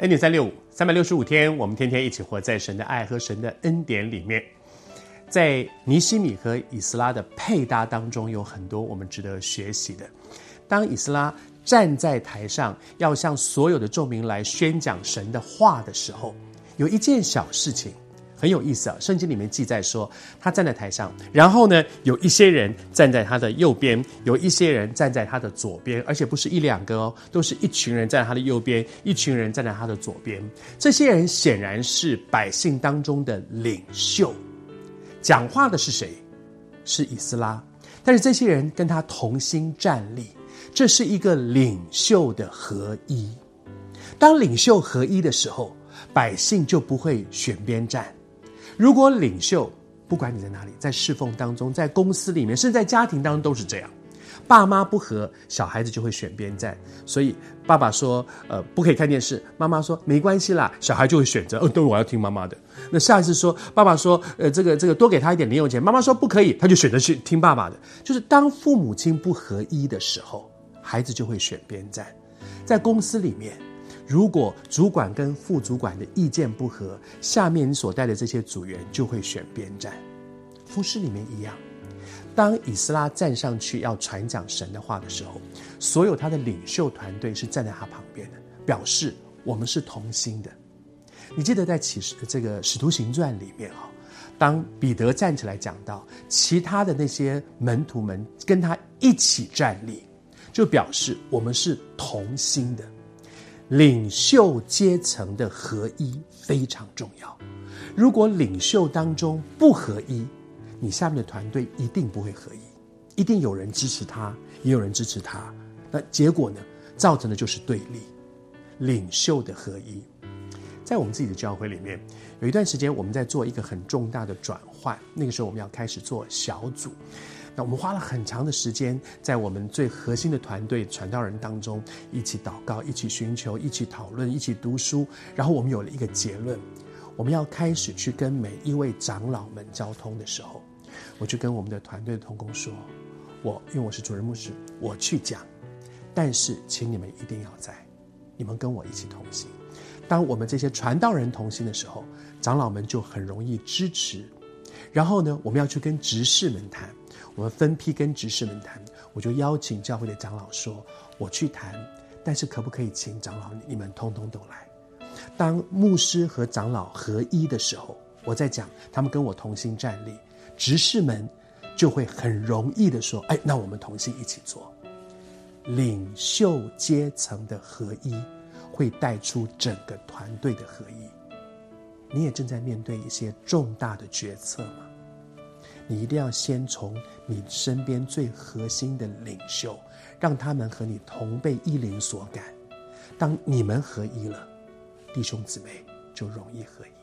N365 天，我们天天一起活在神的爱和神的恩典里面。在尼希米和以斯拉的配搭当中，有很多我们值得学习的。当以斯拉站在台上，要向所有的众民来宣讲神的话的时候，有一件小事情很有意思啊。圣经里面记载说，他站在台上，然后呢，有一些人站在他的右边，有一些人站在他的左边，而且不是一两个哦，都是一群人站在他的右边，一群人站在他的左边。这些人显然是百姓当中的领袖。讲话的是谁？是以斯拉。但是这些人跟他同心站立，这是一个领袖的合一。当领袖合一的时候，百姓就不会选边站。如果领袖，不管你在哪里，在侍奉当中，在公司里面，甚至在家庭当中都是这样，爸妈不和，小孩子就会选边站。所以爸爸说不可以看电视，妈妈说没关系啦，小孩就会选择对，我要听妈妈的。那下一次说爸爸说这个多给他一点零用钱，妈妈说不可以，他就选择去听爸爸的。就是当父母亲不合一的时候，孩子就会选边站。在公司里面，如果主管跟副主管的意见不合，下面你所带的这些组员就会选边站。服事里面一样，当以斯拉站上去要传讲神的话的时候，所有他的领袖团队是站在他旁边的，表示我们是同心的。你记得在这个使徒行传里面当彼得站起来讲到，其他的那些门徒们跟他一起站立，就表示我们是同心的。领袖阶层的合一非常重要。如果领袖当中不合一，你下面的团队一定不会合一，一定有人支持他，也有人支持他。那结果呢，造成的就是对立。领袖的合一，在我们自己的教会里面，有一段时间我们在做一个很重大的转换，那个时候我们要开始做小组。那我们花了很长的时间，在我们最核心的团队传道人当中，一起祷告，一起寻求，一起讨论，一起读书。然后我们有了一个结论，我们要开始去跟每一位长老们交通的时候，我就跟我们的团队的同工说，因为我是主任牧师，我去讲，但是请你们一定要在，你们跟我一起同行。当我们这些传道人同心的时候，长老们就很容易支持。然后呢，我们要去跟执事们谈，我们分批跟执事们谈，我就邀请教会的长老说，我去谈，但是可不可以请长老你们通通都来。当牧师和长老合一的时候，我在讲，他们跟我同心站立，执事们就会很容易的说，那我们同心一起做。领袖阶层的合一会带出整个团队的合一。你也正在面对一些重大的决策吗？你一定要先从你身边最核心的领袖，让他们和你同被一灵所感。当你们合一了，弟兄姊妹就容易合一。